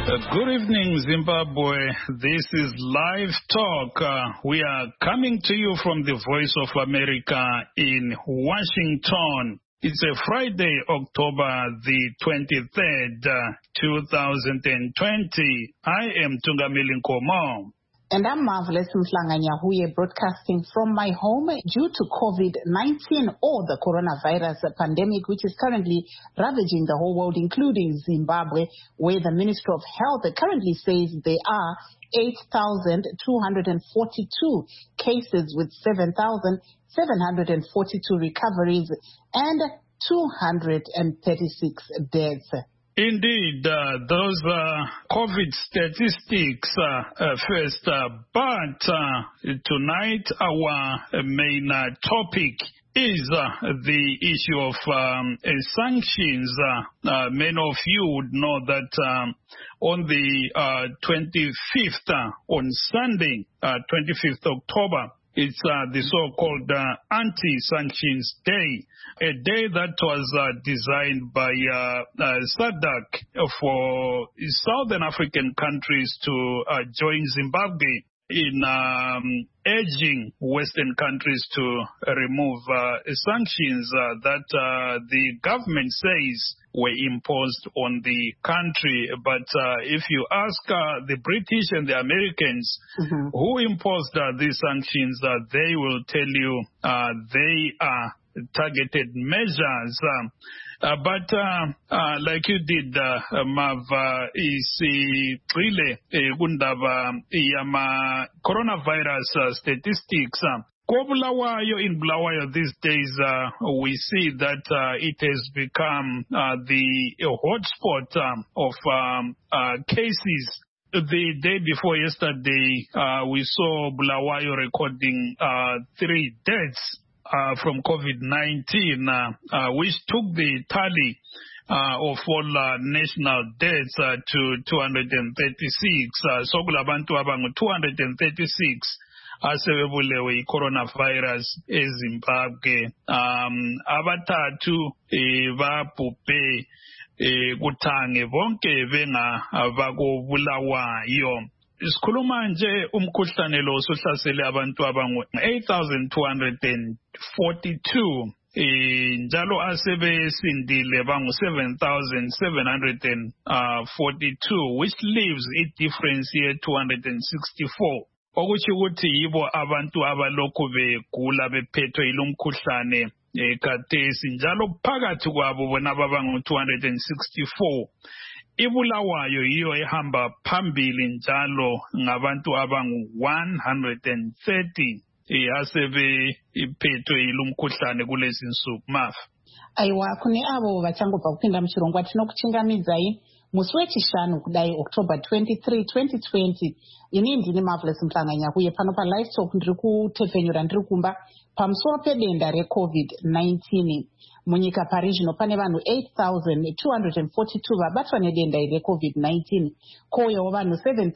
Good evening, Zimbabwe. This is Live Talk. We are coming to you from the Voice of America in Washington. It's a Friday, October the 23rd, 2020. I am Tungamili Nkomo. And I'm Marvelous Mhlanganyahuye, broadcasting from my home due to COVID-19 or the coronavirus pandemic, which is currently ravaging the whole world, including Zimbabwe, where the Ministry of Health currently says there are 8,242 cases with 7,742 recoveries and 236 deaths. Indeed, those COVID statistics first, but tonight our main topic is the issue of sanctions. Many of you would know that on the 25th, on Sunday, 25th October, it's the so-called Anti-Sanctions Day, a day that was designed by SADC for Southern African countries to join Zimbabwe in urging Western countries to remove sanctions that the government says were imposed on the country. But if you ask the British and the Americans who imposed these sanctions, they will tell you they are targeted measures. But like you did, Mav, isigxile kundaba yama coronavirus statistics. In Bulawayo these days, we see that it has become the hotspot of cases. The day before yesterday, we saw Bulawayo recording 3 deaths from COVID-19, which took the tally of all national deaths to 236. So kulabantu abangu 236 asebebulewe i-coronavirus eZimbabwe. Abathathu babhubhe kuthange bonke bengabakobulawayo. Sikhuluma nje umkhuhlane lo sohlasele abantu abangu 8,242 njalo asebesindile bangu 7,742, which leaves a difference here 264. Okuthi ukuthi yibo abantu abalokhu begula bephethwe yilomkhuhlane khathesi njalo phakathi kwabo bona babangu 264. Ibulawayo yiyo ehamba phambili njalo ngabantu abangu 130 asebe iphethwe yilomkhuhlane kulezi nsuku. Mafa aiwa kune avo vachangobva kupinda muchirongwa tinokuchingamidzai musi wechishanu kudai October 23, 2020. Ini ndini Marvelous Mhlanganyahuye pano paLive Talk ndiri kutepfenyura ndiri kumba pamusoro pedenda reCovid-19. Munyika pari zvino pane vanhu 8,242 vabatwa nedenda iri reCovid-19, kouyawo vanhu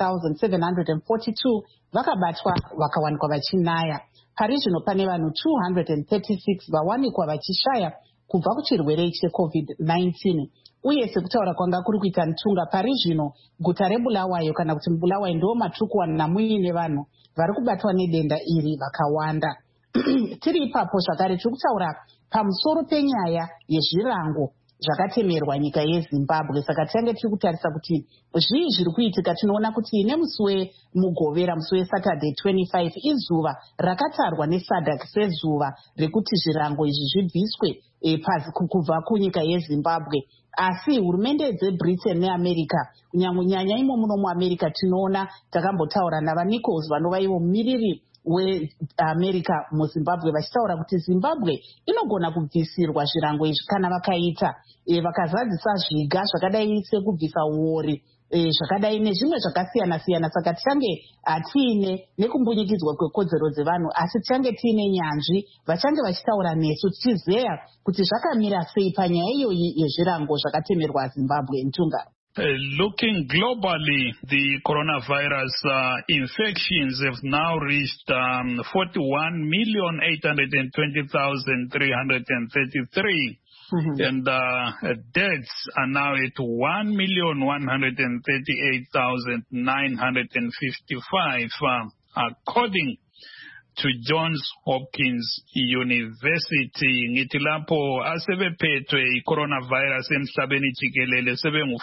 7,742 vakabatwa vakawanikwa vachinaya. Pari zvino pane vanhu 236 vawanikwa vachishaya kubva kuchirwere cheCovid-19. Uye sekutaura kwanga kuri kuita Ntunga, pari zvino guta reBulawayo kana kuti Bulawayo ndo matukuwana muine vanhu vari kubatwa nedenda iri vakawanda. Tiri ipapo zvakare tiri kutaura pamusoro penyaya yezvirango zvakatemerwa nyika yeZimbabwe. Saka tiange tiri kutarisa kuti zvii zviri kuitika. Tinoona kuti nemusi wemugovera, musi weSaturday 25, izuva rakatarwa neSADC sezuva rekuti zvirango izvi zvibviswe kubva kunyika yeZimbabwe. Asi hurumende dzeBritain neAmerica, kunyanya imo muno muAmerica, tinoona takambotaura navaNichols vanova ivo mumiriri weAmerica muZimbabwe vachitaura kuti Zimbabwe inogona kubvisirwa zvirango izvi kana vakaita vakazadzisa zviga zvakadai sekubvisa uori, zvakadai nezvimwe zvakasiyana-siyana. Saka tichange tiine nekumbunyikidzwa kwekodzero dzevanhu, asi tichange tiine nyanzvi vachange vachitaura nesu tichizeya kuti zvakamira sei panyaya iyoyi yezvirango zvakatemerwa Zimbabwe. Ntunga. Looking globally, the coronavirus infections have now reached 41,820,333. And deaths are now at 1,138,955, according to Johns Hopkins University. Ngithi lapho asebephethwe coronavirus emhlabeni jikelele sebengu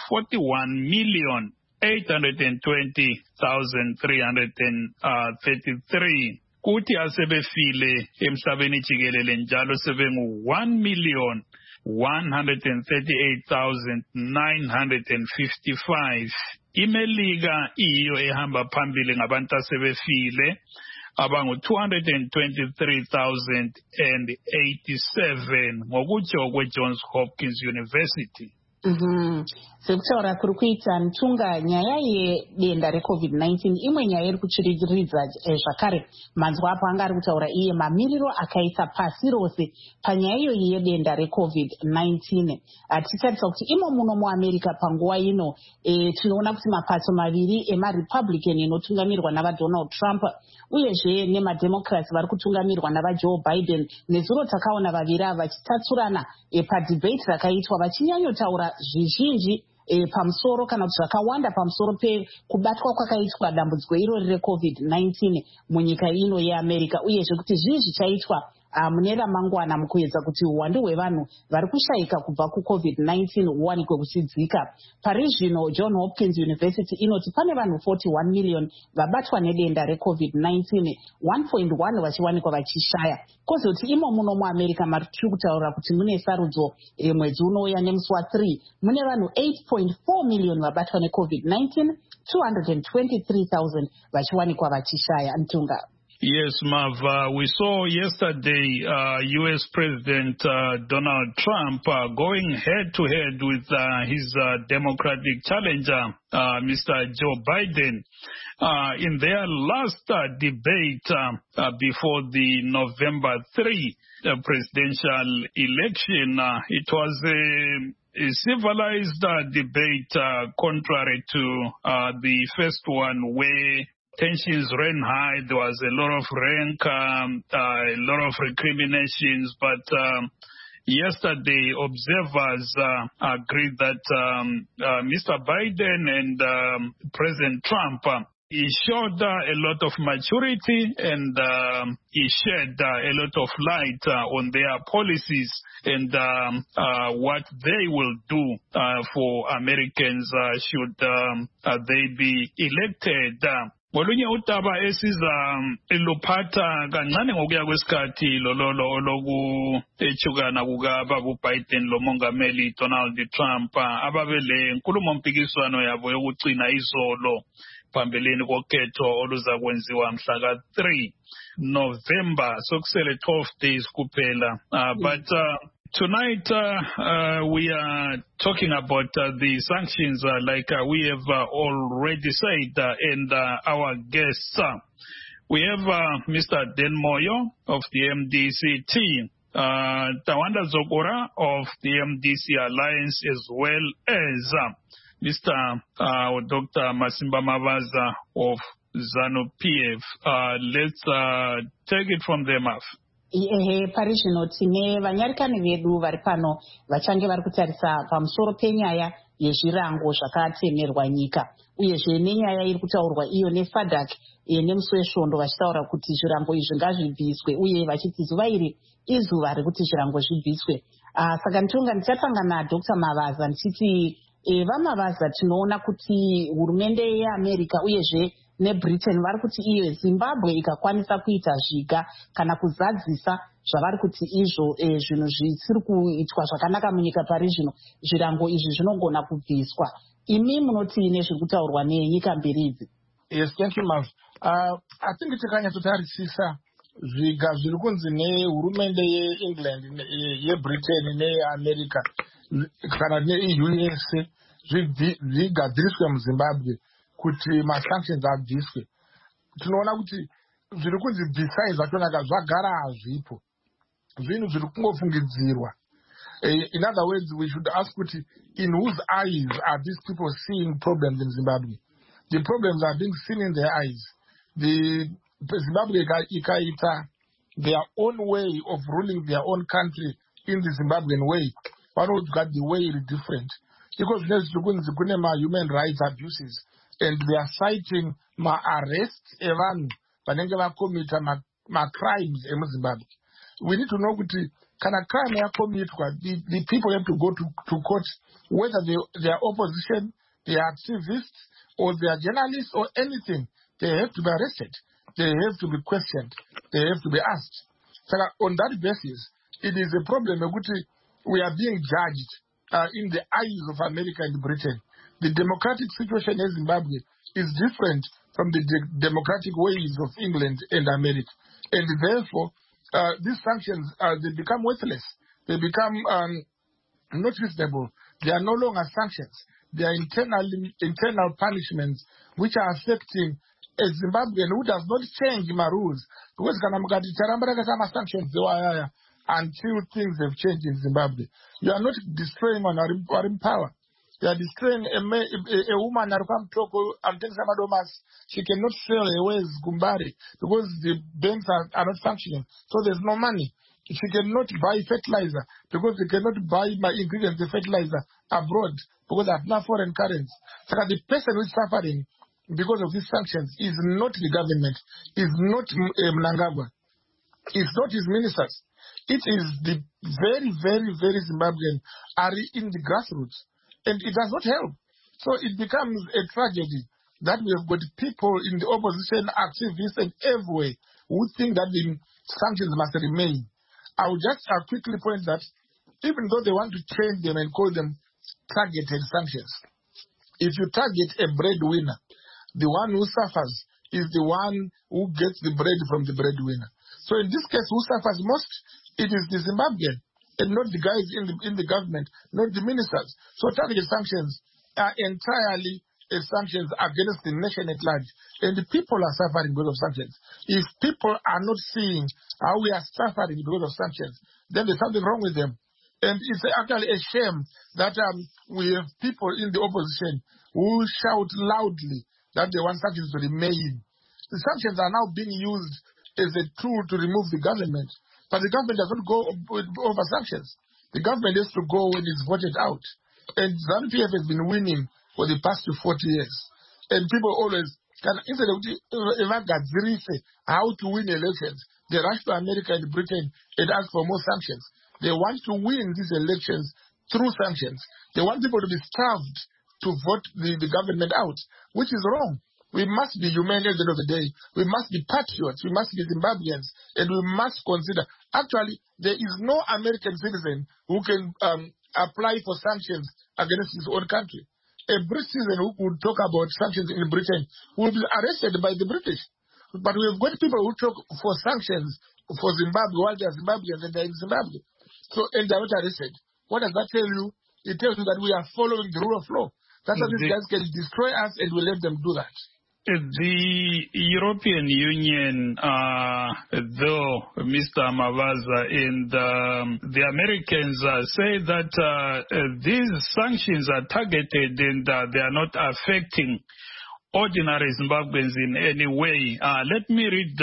41,820,333. Kuthi asebefile emhlabeni jikelele njalo sebengu 1,138,955. iMelika iyo ehamba phambili ngabantu asebefile abangu 223,087 ngokutsho kwe-Johns Hopkins University. Sekutaura kuri kuita ntunga nyaya yedenda reCovid-19 imwe nyaya iri kuchiriridza zvakare manzwa apo anga ari kutaura iye mamiriro akaisa pasi rose panyaya iyoyi yedenda reCovid-19. Tichitarisa kuti imo muno muAmerica panguva ino tinoona kuti mapato maviri emaRepublican inotungamirwa navaDonald Trump uyezve nemademocrats vari kutungamirwa navaJoe Biden nezuro takaona vaviri ava vachitatsurana padebate rakaitwa vachinyanyotaura zvizhinji pamusoro kana kuti zvakawanda pamusoro pekubatwa kwakaitwa dambudziko irori reCovid-19 munyika ino yeAmerica uyezve kuti zvii zvichaitwa mune ramangwana mukuedza kuti uwandu hwevanhu vari kushayika kubva kuCovid-19 huwanikwe kuchidzika. Pari zvino Johns Hopkins University inoti pane vanhu 41 million vabatwa nedenda reCovid-19, 1.1 vachiwanikwa vachishaya. Kozoti imo muno muAmerica tiri kutaura kuti mune sarudzo mwedzi unouya nemusi wa3 mune vanhu 8.4 million vabatwa neCovid-19, 223,000 vachiwanikwa vachishaya. Ntunga. Yes, Mav, we saw yesterday U.S. President Donald Trump going head-to-head with his Democratic challenger, Mr. Joe Biden. In their last debate before the November 3 presidential election, it was a civilized debate contrary to the first one where tensions ran high. There was a lot of rank, a lot of recriminations, but yesterday observers agreed that Mr. Biden and President Trump he showed a lot of maturity and he shed a lot of light on their policies and what they will do for Americans should they be elected. Ngolunye udaba esiza luphatha kancane ngokuya kwesikhathi lololo oloku echukana kukaba kuBiden lomongameli Donald Trump ababele nkulumo mpikiswano yabo yokucina izolo phambeleni kokhetho oluza kwenziwa mhla ka3 November sokusele 12 days kuphela but tonight, we are talking about the sanctions, like we have already said, and our guests. We have Mr. Dan Moyo of the MDC team, Tawanda Zokora of the MDC Alliance, as well as Mr. Dr. Masimba Mavaza of ZANU-PF. Let's take it from them off. Pari zvino tine vanyarikani vedu vari pano vachange vari kutarisa pamusoro penyaya yezvirango zvakatemerwa nyika uyezve nenyaya iri kutaurwa iyo neSADC nemusi wesvondo vachitaura kuti zvirango izvi ngazvibviswe uye vachiti zuva iri izuva rekuti zvirango zvibviswe. Saka nditonga ndichatanga naDr. Mavaza ndichiti vaMavaza tinoona kuti hurumende yeAmerica uyezve neBritain vari kuti iyo Zimbabwe ikakwanisa kuita zviga kana kuzadzisa zvavari kuti izvo zvinhu zvisiri kuitwa zvakanaka munyika pari zvino zvirango izvi zvinogona kubviswa. Imi munoti nezviri kutaurwa nenyika mbiri idzi? Yes, thank you, Mav. I think tikanyatsotarisisa zviga zviri kunzi nehurumende yeEngland, yeBritain neyeAmerica kana neEUS zvigadziriswe muZimbabwe kuti masanctions abviswe. Tinoona kuti zviri kunzi bvisai zvatonaka zvagara hazvipo. Zvinhu zviri kungofungidzirwa. In other words, we should ask kuti in whose eyes are these people seeing problems in Zimbabwe? The problems are being seen in their eyes. The Zimbabwe ikaita their own way of ruling their own country in the Zimbabwean way, one would got the way different. Because there's human rights abuses, and they are citing arrests even vanenge vakomita crimes in Zimbabwe. We need to know that can a crime committed, the people have to go to court, whether they are opposition, they are activists, or they are journalists, or anything. They have to be arrested. They have to be questioned. They have to be asked. So on that basis, it is a problem that we are being judged in the eyes of America and Britain. The democratic situation in Zimbabwe is different from the democratic ways of England and America. And therefore, these sanctions, they become worthless. They become not reasonable. They are no longer sanctions. They are internal punishments which are affecting a Zimbabwean who does not change my rules. Because sanctions until things have changed in Zimbabwe. You are not destroying on our power. You are destroying a woman, she cannot sell her wares Gumbari because the banks are not functioning. So there's no money. She cannot buy fertilizer because they cannot buy my ingredients, the fertilizer abroad because they have no foreign currency. So the person who is suffering because of these sanctions is not the government, is not Mnangagwa, is not his ministers. It is the very, very, very Zimbabwean are in the grassroots. And it does not help. So it becomes a tragedy that we have got people in the opposition, activists, and everywhere who think that the sanctions must remain. I will just quickly point that even though they want to change them and call them targeted sanctions, if you target a breadwinner, the one who suffers is the one who gets the bread from the breadwinner. So in this case, who suffers most? It is the Zimbabwean and not the guys in the government, not the ministers. So targeted sanctions are entirely sanctions against the nation at large. And the people are suffering because of sanctions. If people are not seeing how we are suffering because of sanctions, then there's something wrong with them. And it's actually a shame that we have people in the opposition who shout loudly that they want sanctions to remain. The sanctions are now being used as a tool to remove the government. But the government does not go over sanctions. The government has to go when it's voted out. And ZANU-PF has been winning for the past 40 years. And people always, instead of how to win elections, they rush to America and Britain and ask for more sanctions. They want to win these elections through sanctions. They want people to be starved to vote the government out, which is wrong. We must be humane at the end of the day. We must be patriots. We must be Zimbabweans. And we must consider, actually, there is no American citizen who can apply for sanctions against his own country. A British citizen who could talk about sanctions in Britain will be arrested by the British. But we have got people who talk for sanctions for Zimbabwe while they are Zimbabweans and they are in Zimbabwe. So, and they are not arrested. What does that tell you? It tells you that we are following the rule of law. That's how these guys can destroy us and we let them do that. The European Union, though, Mr. Mavaza, and the Americans say that these sanctions are targeted and they are not affecting ordinary Zimbabweans in any way. Let me read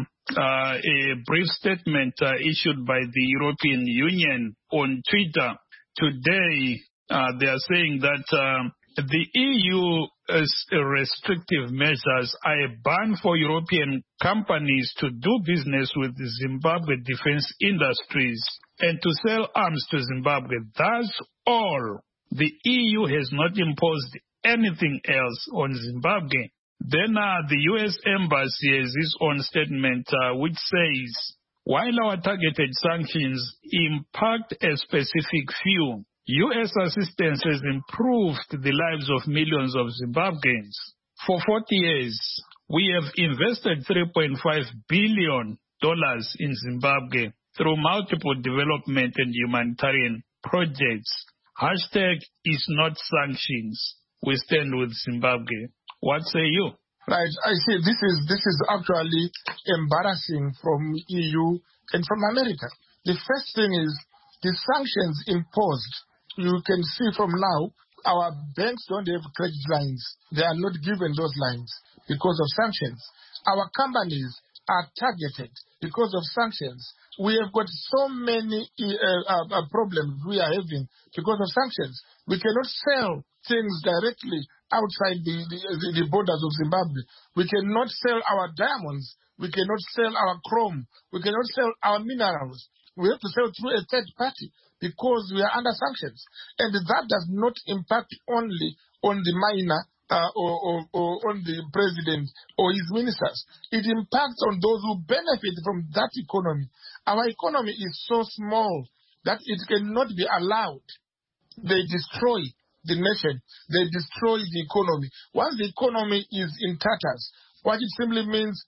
a brief statement issued by the European Union on Twitter. Today, they are saying that the EU's restrictive measures are a ban for European companies to do business with the Zimbabwe defense industries and to sell arms to Zimbabwe. That's all. The EU has not imposed anything else on Zimbabwe. Then the U.S. Embassy has its own statement which says, while our targeted sanctions impact a specific few, U.S. assistance has improved the lives of millions of Zimbabweans. For 40 years, we have invested $3.5 billion in Zimbabwe through multiple development and humanitarian projects. Hashtag is not sanctions. We stand with Zimbabwe. What say you? Right. I see this is actually embarrassing from EU and from America. The first thing is the sanctions imposed. You can see from now, our banks don't have credit lines. They are not given those lines because of sanctions. Our companies are targeted because of sanctions. We have got so many problems we are having because of sanctions. We cannot sell things directly outside the borders of Zimbabwe. We cannot sell our diamonds. We cannot sell our chrome. We cannot sell our minerals. We have to sell through a third party because we are under sanctions. And that does not impact only on the miner or on the president or his ministers. It impacts on those who benefit from that economy. Our economy is so small that it cannot be allowed. They destroy the nation. They destroy the economy. Once the economy is in tatters, what it simply means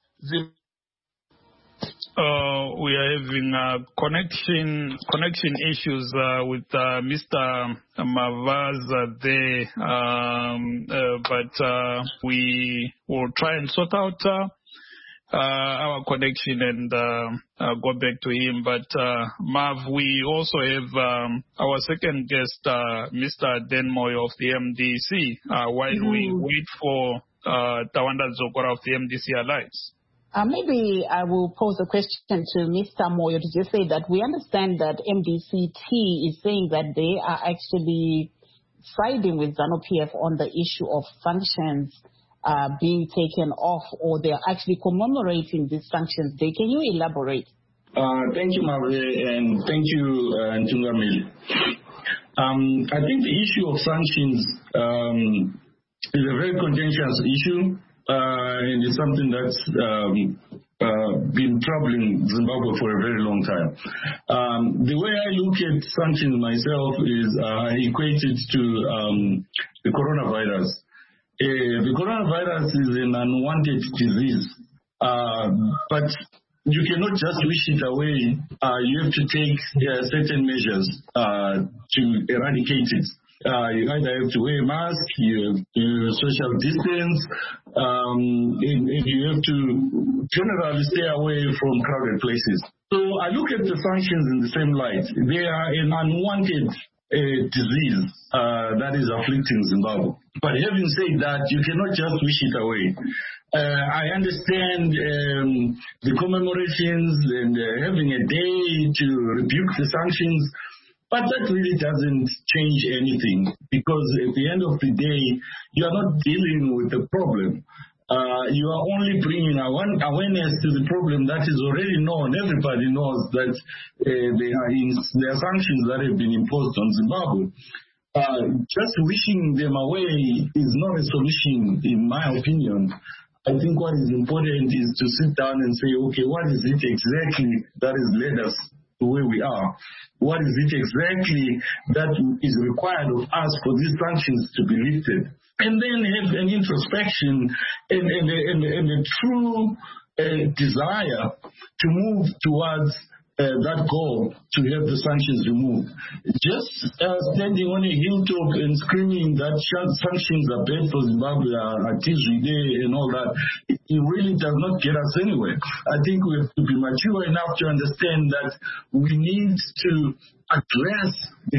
we are having connection issues with Mr. Mavaza there, but we will try and sort out our connection and go back to him. But Mav, we also have our second guest, Mr. Denmoy of the MDC, while we wait for Tawanda Zokora of the MDC Alliance. Maybe I will pose a question to Mr. Moyo to just say that we understand that MDCT is saying that they are actually siding with ZANU-PF on the issue of sanctions being taken off, or they're actually commemorating these sanctions. Can you elaborate? Thank you, Mavre, and thank you, Ntungamili. I think the issue of sanctions is a very contentious issue. And it's something that's been troubling Zimbabwe for a very long time. The way I look at sanctions myself is I equate it to the coronavirus. The coronavirus is an unwanted disease, but you cannot just wish it away. You have to take certain measures to eradicate it. You either have to wear a mask, you have to social distance, and you have to generally stay away from crowded places. So I look at the sanctions in the same light. They are an unwanted disease that is afflicting Zimbabwe. But having said that, you cannot just wish it away. I understand the commemorations and having a day to rebuke the sanctions. But that really doesn't change anything, because at the end of the day, you are not dealing with the problem. You are only bringing awareness to the problem that is already known. Everybody knows that there are sanctions that have been imposed on Zimbabwe. Just wishing them away is not a solution, in my opinion. I think what is important is to sit down and say, okay, what is it exactly that has led us to where we are? What is it exactly that is required of us for these sanctions to be lifted? And then have an introspection and a true desire to move towards that goal to have the sanctions removed. Just standing on a hilltop and screaming that sanctions are bad for Zimbabwe, and all that, it really does not get us anywhere. I think we have to be mature enough to understand that we need to address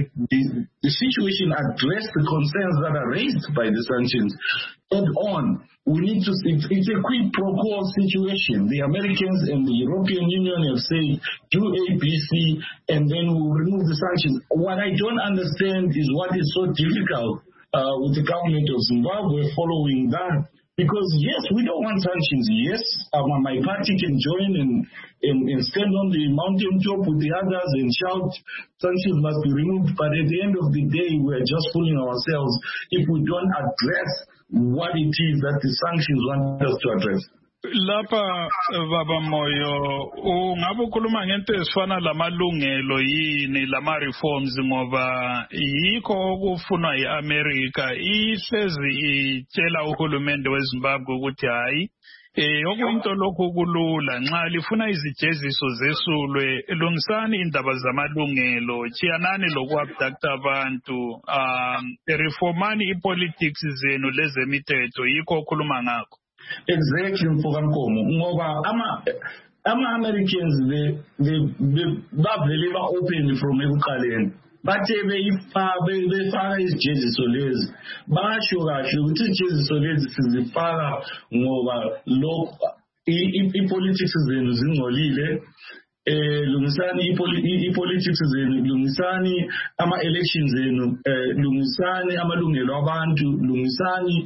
the situation, address the concerns that are raised by the sanctions head on. We need to, it's a quid pro quo situation. The Americans and the European Union have said, do A, B, C, and then we'll remove the sanctions. What I don't understand is what is so difficult with the government of Zimbabwe following that. Because yes, we don't want sanctions. Yes, my party can join and stand on the mountaintop with the others and shout sanctions must be removed. But at the end of the day, we're just fooling ourselves if we don't address what it is that the sanctions want us to address. Lapha baba Moyo, ungabe ukhuluma ngento ezifana lamalungelo yini lama reforms, ngoba yikho okufunwa yiAmerica ihlezi itshela uhulumende weZimbabwe ukuthi hayi okuyinto lokho kulula nxa lifuna izijeziso zesulwe lungisani indaba zamalungelo chiyanani lokuabducta abantu reformani ipolitics zenu lezemithetho yikho okhuluma ngakho. Exactly, Mfokankomo. Ngoba ama-Americans bavele open from ekuqaleni. Bathe befaka izijeziso lezi basho kahle ukuthi izijeziso lezi sizifaka ngoba lokho i-politics zenu zingcolile. Lungisani i-politics zenu, lungisani ama-elections zenu, lungisani amalungelo abantu, lungisani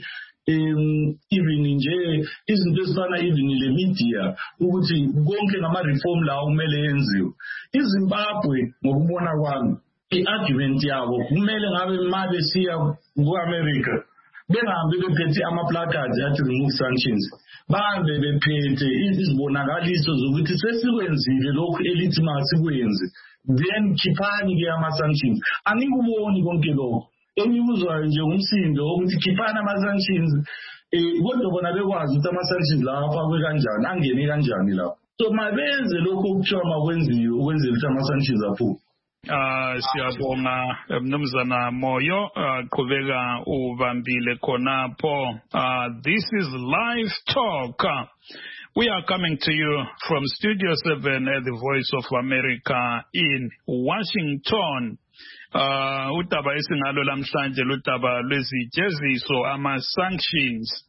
even nje izinto ezifana even le media ukuthi konke ngama-reform lawo kumele yenziwe. iZimbabwe ngokubona kwami i-argument yabo kumele ngabe mabe siya ku-America bengahambi bephethe ama-placards athi remove sanctions, bahambe bephethe izibonakaliso zokuthi sesikwenzile lokhu elithi masikwenze, then khiphani-ke ama-sanctions. Angikuboni konke lokho. Engikuzwayo nje umsindo ukuthi khiphani ama-sanctions, kodwa bona bekwazi ukuthi ama-sanctions lawa afakwe kanjani, angene kanjani lapho. So mabenze lokho okuthiwa makwenziwe ukwenzela ukuthi ama-sanctions aphume. Siyabonga Mnumzana Moyo qhubeka ubambile khonapho. This is Live Talk. We are coming to you from Studio 7 at the Voice of America in Washington. Udaba esingalo lamhlanje ludaba lwezijeziso ama-sanctions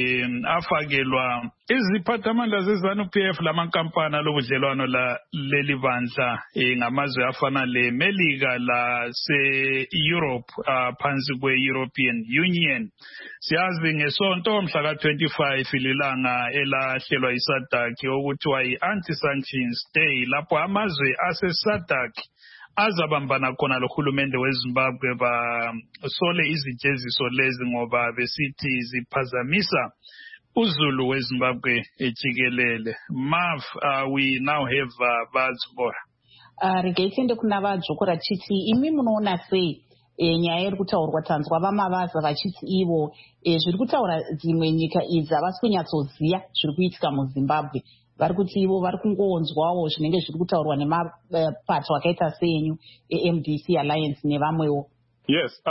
afakelwa iziphathamandla ze-ZANU-PF lamankampani alobudlelwano leli bandla ngamazwe afana le-Melika lase-Europe phansi kwe-European Union. Siyazi ngesonto mhla ka-25 lilanga elahlelwa i-SADC okuthiwa yi-Anti-Sanctions Day, lapho amazwe ase-SADC azabambana khona lohulumende weZimbabwe basole izijeziso lezi ngoba besithi ziphazamisa uzulu weZimbabwe ejikelele. Mav, we now have Vadzibora. Regaitende kuna vadzokora chiti imi munoona sei nyaya iri kutaurwa tanzwa vamavaza vachiti ivo zviri kutaura dzimwe nyika idzi havasi kunyatsoziva zviri kuitika muZimbabwe, vari kuti ivo vari kungoonzwawo zvinenge zviri kutaurwa nemapato akaita senyu eMDC Alliance nevamwewo? Yes,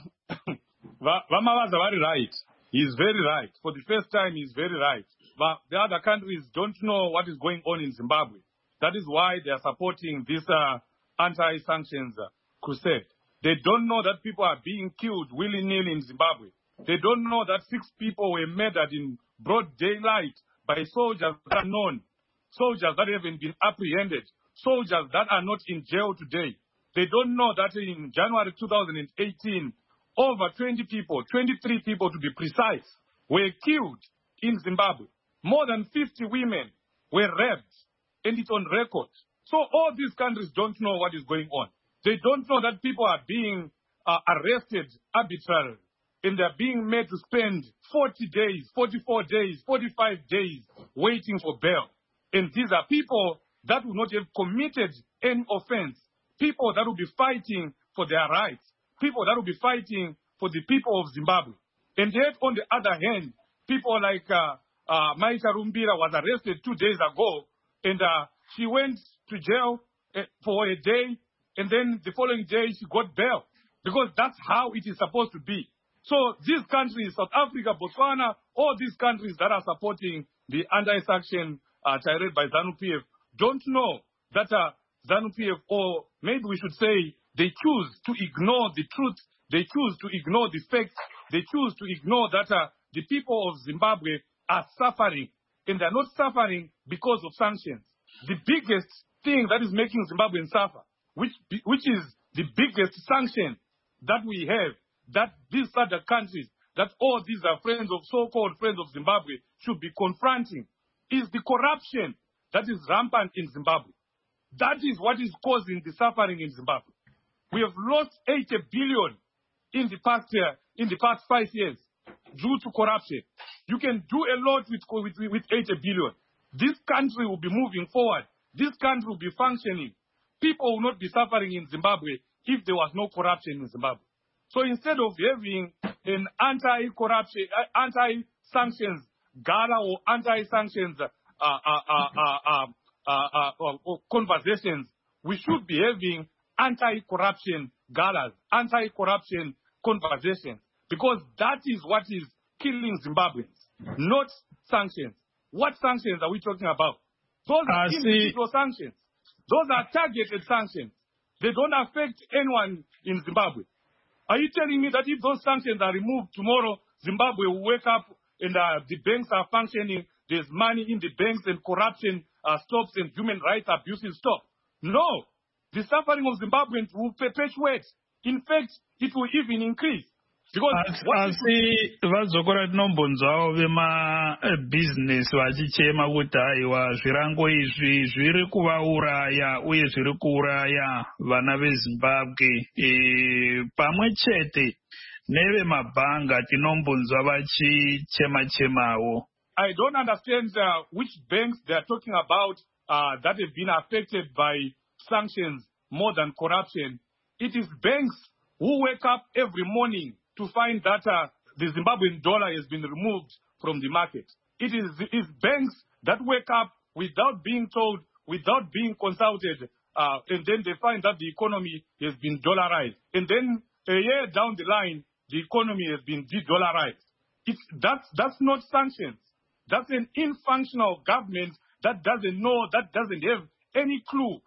Vamavaza very right. He is very right. For the first time, he is very right. But the other countries don't know what is going on in Zimbabwe. That is why they are supporting this anti-sanctions crusade. They don't know that people are being killed willy-nilly in Zimbabwe. They don't know that 6 people were murdered in broad daylight by soldiers that are known, soldiers that haven't been apprehended, soldiers that are not in jail today. They don't know that in January 2018, over 20 people, 23 people to be precise, were killed in Zimbabwe. More than 50 women were raped, and it's on record. So all these countries don't know what is going on. They don't know that people are being arrested arbitrarily, and they're being made to spend 40 days, 44 days, 45 days waiting for bail. And these are people that will not have committed any offense, people that will be fighting for their rights, people that will be fighting for the people of Zimbabwe. And yet, on the other hand, people like Maita Rumbira was arrested 2 days ago, and she went to jail for a day, and then the following day she got bail, because that's how it is supposed to be. So these countries, South Africa, Botswana, all these countries that are supporting the anti-sanction tirade by ZANU-PF don't know that ZANU-PF, or maybe we should say, they choose to ignore the truth, they choose to ignore the facts, they choose to ignore that the people of Zimbabwe are suffering, and they're not suffering because of sanctions. The biggest thing that is making Zimbabweans suffer, which is the biggest sanction that we have, that these other countries, that all these are friends of, so-called friends of Zimbabwe, should be confronting, is the corruption that is rampant in Zimbabwe. That is what is causing the suffering in Zimbabwe. We have lost 80 billion in the past 5 years due to corruption. You can do a lot with 80 billion. This country will be moving forward. This country will be functioning. People will not be suffering in Zimbabwe if there was no corruption in Zimbabwe. So instead of having an anti-corruption, anti-sanctions gala or anti-sanctions conversations, we should be having anti-corruption galas, anti-corruption conversations, because that is what is killing Zimbabweans, not sanctions. What sanctions are we talking about? Those are individual sanctions. Those are targeted sanctions. They don't affect anyone in Zimbabwe. Are you telling me that if those sanctions are removed tomorrow, Zimbabwe will wake up and the banks are functioning, there's money in the banks and corruption stops and human rights abuses stop. No. The suffering of Zimbabweans will perpetuate. In fact, it will even increase. Asi vadzokora tinombonzwawo vemabhizinesi vachichema kuti aiwa zvirango izvi zviri kuvauraya uye zviri kuuraya vana veZimbabwe. Pamwe chete nevemabhanga tinombonzwa vachichema-chemawo. I don't understand which banks they are talking about that have been affected by sanctions more than corruption. It is banks who wake up every morning to find that the Zimbabwean dollar has been removed from the market. It is banks that wake up without being told, without being consulted, and then they find that the economy has been dollarized. And then a year down the line, the economy has been de-dollarized. That's not sanctions. That's an infunctional government that doesn't know, that doesn't have any clue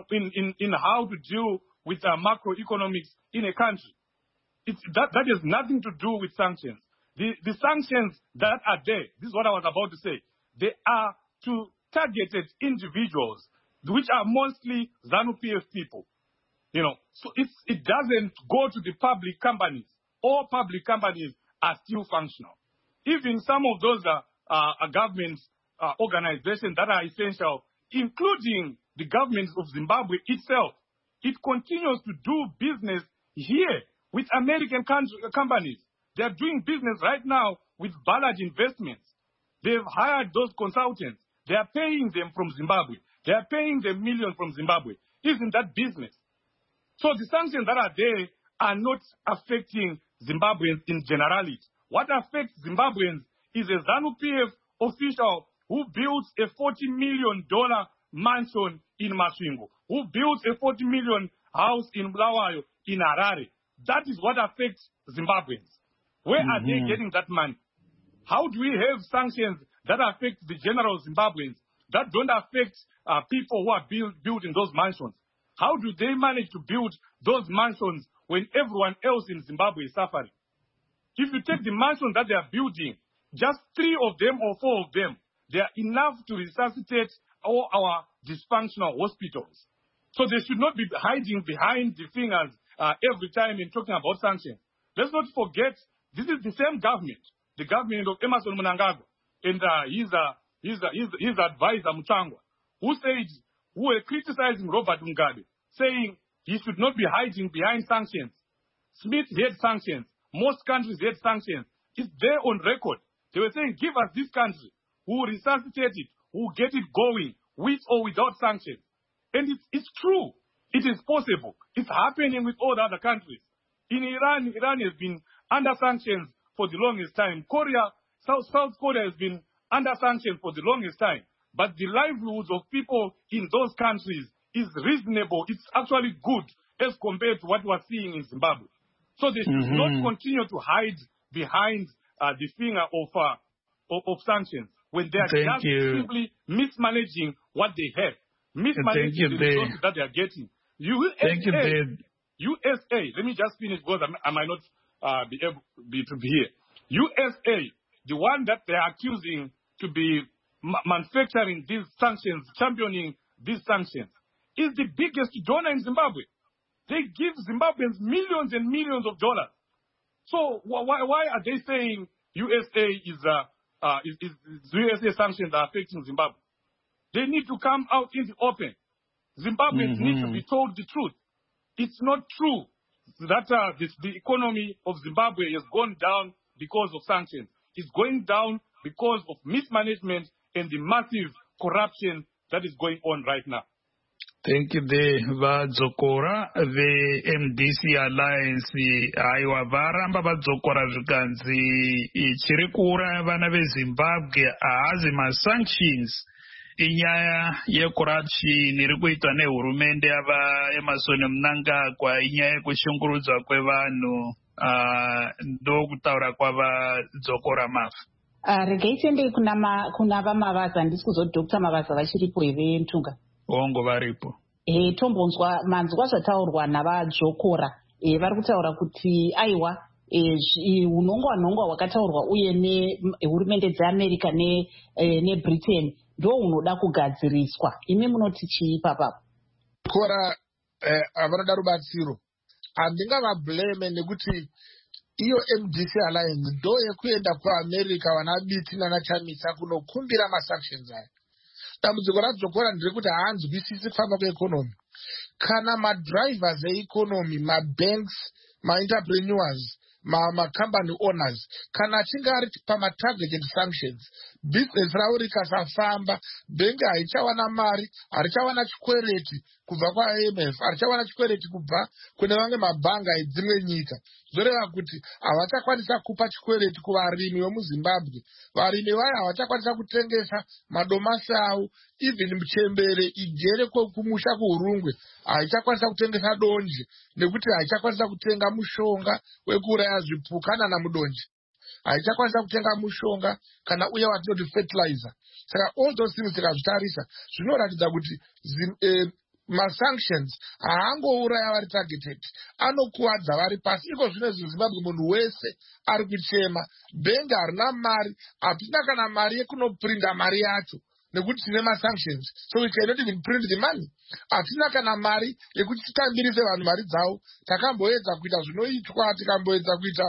in how to deal with macroeconomics in a country. That has nothing to do with sanctions. The sanctions that are there, this is what I was about to say, they are to targeted individuals, which are mostly ZANU-PF people. You know, so it doesn't go to the public companies. All public companies are still functional. Even some of those government organizations that are essential, including the government of Zimbabwe itself, it continues to do business here with American companies. They are doing business right now with Ballard Investments. They've hired those consultants. They are paying them from Zimbabwe. They are paying them millions from Zimbabwe. Isn't that business? So the sanctions that are there are not affecting Zimbabweans in generality. What affects Zimbabweans is a ZANU-PF official who builds a $40 million mansion in Masvingo, who builds a $40 million house in Bulawayo, in Harare. That is what affects Zimbabweans. Where are they getting that money? How do we have sanctions that affect the general Zimbabweans that don't affect people who are building those mansions? How do they manage to build those mansions when everyone else in Zimbabwe is suffering? If you take the mansions that they are building, just 3 of them or 4 of them, they are enough to resuscitate all our dysfunctional hospitals. So they should not be hiding behind the fingers every time in talking about sanctions. Let's not forget, this is the same government, the government of Emmerson Mnangagwa and his advisor Mutsvangwa, who were criticizing Robert Mugabe, saying he should not be hiding behind sanctions. Smith had sanctions. Most countries had sanctions. It's there on record. They were saying, give us this country. We will resuscitate it. We will get it going, with or without sanctions. And it's true. It is possible. It's happening with all the other countries. In Iran has been under sanctions for the longest time. South Korea has been under sanctions for the longest time. But the livelihoods of people in those countries is reasonable. It's actually good as compared to what we're seeing in Zimbabwe. So they should not continue to hide behind the finger of sanctions when they are just simply mismanaging what they have, mismanaging the resources that they are getting. USA, let me just finish because I might not be able to be here. USA, the one that they are accusing to be manufacturing these sanctions, championing these sanctions, is the biggest donor in Zimbabwe. They give Zimbabweans millions and millions of dollars. So why are they saying USA USA sanctions are affecting Zimbabwe? They need to come out in the open. Zimbabweans need to be told the truth. It's not true that the economy of Zimbabwe has gone down because of sanctions. It's going down because of mismanagement and the massive corruption that is going on right now. Thank you, Vadzokora, the MDC Alliance, aiwa varamba vadzokora zvikanzi chiri kuuraya vana veZimbabwe haazi masanctions inyaya yecorruption iri kuitwa nehurumende Emmerson Mnangagwa, inyaya yekushungurudzwa kwevanhu, ndokutaura kwavadzokora mafa. Regai tiendei kuna vaMavaza, handisi kuzoti Dr. Mavaza vachiripo here Ntunga? Vongo varipo. Tombonzwa manzwa zvataurwa navadzokora. Vari kutaura kuti aiwa unongwa hwakataurwa uye nehurumende dzeamerica nebritain ndo hunoda kugadziriswa. Imi munoti chii papapo? Kora vanoda rubatsiro. Handingavablame nekuti iyo MDC Alliance ndo yekuenda kuAmerica vana Biti nana Chamisa kunokumbira masanctions aya. Dambudziko radzokora nderekuti haanzwisisi kufamba kweekonomi. Kana madrivers economy, mabanks, ma-entrepreneurs, ma-company owners, kana achinge ari pama-targeted sanctions, business ravo rikasafamba, bhengi harichawana mari, harichawana chikwereti kubva kwaIMF, harichawana chikwereti kubva kune vamwe mabhanga edzimwe nyika. Zoreva kuti havachakwanisa kupa chikwereti kuvarimi vemuZimbabwe. Varimi vayo havachakwanisa kutengesa madomasi avo, even muchembere igere kumusha kuHurungwe haichakwanisa kutengesa donje nekuti haichakwanisa kutenga mushonga wekuuraya zvipuka kana mudonje. Haichakwanisa kutenga mushonga kana uya watinoti fertilizer. Saka all those things tikazvitarisa zvinoratidza kuti masanctions haangouraya vari targeted, anokuwadza vari pasi. Iko zvino Zimbabwe munhu wese ari kuchema, bhengi harina mari, hatina kana mari yekunoprinda mari yacho nekuti tine masanctions, so we cannot even print the money. Hatina kana mari yekuti titambirise vanhu mari dzavo. Takamboedza kuita zvinoitwa, tikamboedza kuita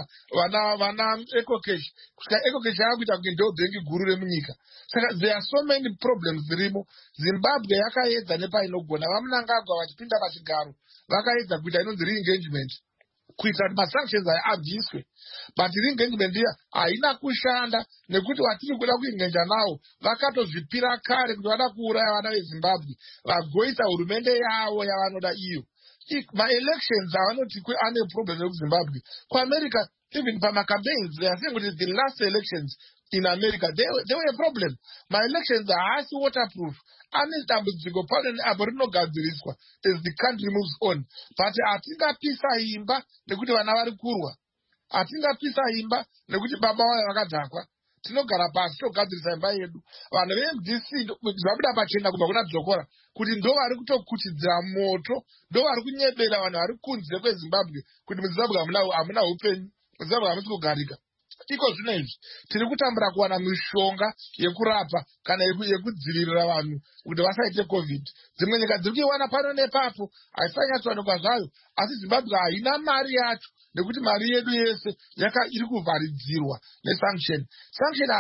vana ecocash, kusvika ecocash yakuita kunge ndo bhengi guru remunyika. Saka there are so many problems dzirimo. Zimbabwe yakaedza nepainogona, vamunangagwa vachipinda pachigaro vakaedza kuita inonzi re-engagement, kuita kuti masanctions aya abviswe, but re-engagement iya haina kushanda nekuti vatiri kuda kuengenja nawo vakatozvipira kare kuti vada kuuraya vana veZimbabwe vagoisa hurumende yavo yavanoda iyo. Ma-elections avanoti ane problem yekuZimbabwe. KuAmerica, even pama-campaigns, they are saying that the last elections in America, they were a problem. Ma-elections haasi waterproof. Ane dambudziko pano neapo rinogadziriswa as the country moves on. But hatingapisa imba nekuti vana vari kurwa. Hatingapisa imba nekuti baba vayo vakadhakwa. Tinogara pasi togadzirisa imba yedu. Vanhu veMDC zvabuda pachena kubva kuna Dzokora kuti ndo vari kutokuchidzira moto, ndo vari kunyebera vanhu vari kunze kweZimbabwe kuti muZimbabwe hamuna upenyu, muZimbabwe hamusi kugarika. Iko zvino izvi tiri kutambura kuwana mishonga yekurapa kana yekudzivirira vanhu kuti vasaite COVID. Dzimwe nyika dziri kuiwana pano nepapo, haisanyatsoonekwa zvayo, asi Zimbabwe haina mari yacho nekuti mari yedu yese iri kuvharidzirwa nesanction. Sanction